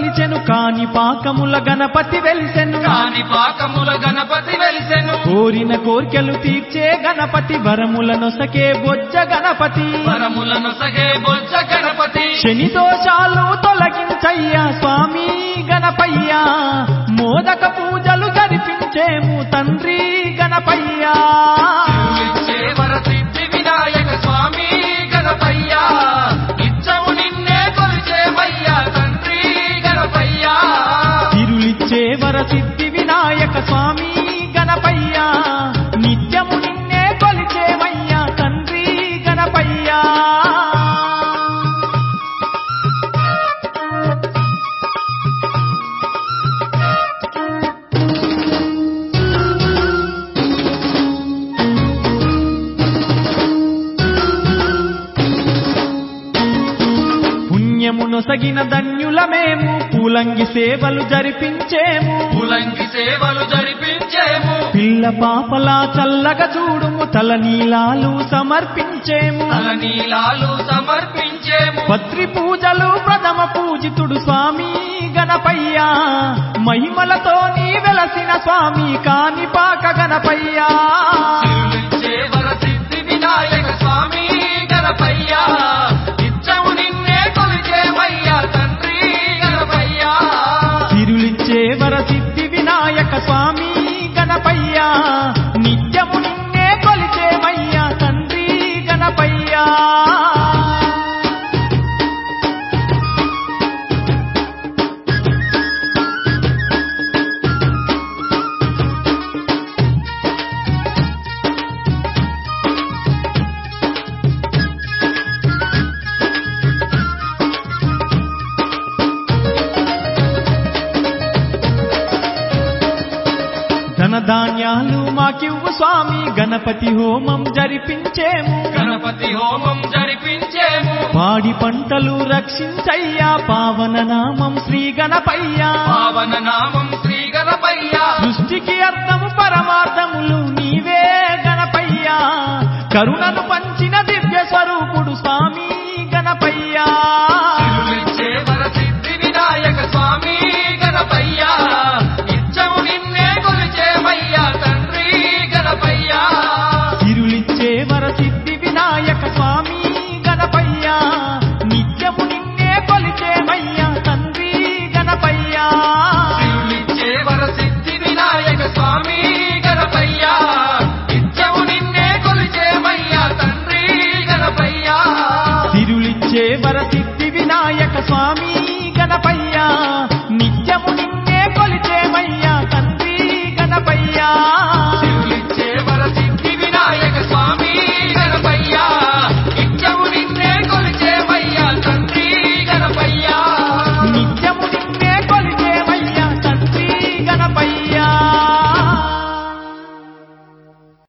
కొలిచెను కాని పాకముల గణపతి వెలిసెను కోరిన కోర్కెలు తీర్చే గణపతి వరములనొసగే బొజ్జ గణపతి శని దోషాలు తొలగించయ్యా స్వామి గణపయ్యా మోదక పూజలు జరిపించేము తండ్రి గణపయ్యా తిరులిచ్చే వరసిద్ధి వినాయక స్వామి గణపయ్యా నిత్యము నిన్నే కొలిచేమయ్యా తండ్రి గణపయ్యా పుణ్యమునొసగిన ధన్యులమేము పూలంగి సేవలు జరిపించేము పిల్ల పాపలా చల్లగా చూడుము తలనీలాలు సమర్పించేము పత్రి పూజలు ప్రథమ పూజితుడు స్వామి గణపయ్యా మహిమలతో నీ వెలసిన స్వామి కాణిపాక గణపయ్యా తిరులిచ్చే వరసిద్ధి వినాయక స్వామి గణపయ్యా నిత్యము నిన్నే కొలిచేమయ్యా తండ్రి గణపయ్యా ధనధాన్యాలు మాకివ్వు స్వామి గణపతి హోమం జరిపించేము పాడి పంటలు రక్షించయ్యా పావన నామం శ్రీ గణపయ్యా సృష్టికి అర్థము పరమార్థములు నీవే గణపయ్యా కరుణను పంచిన దివ్య స్వరూపుడు స్వామి గణపయ్యా తిరులిచ్చే వరసిద్ధి వినాయక స్వామి గణపయ్యా నిత్యము నిన్నే కొలిచేమయ్యా తండ్రి గణపయ్యా తిరులిచ్చే వరసిద్ధి వినాయక స్వామి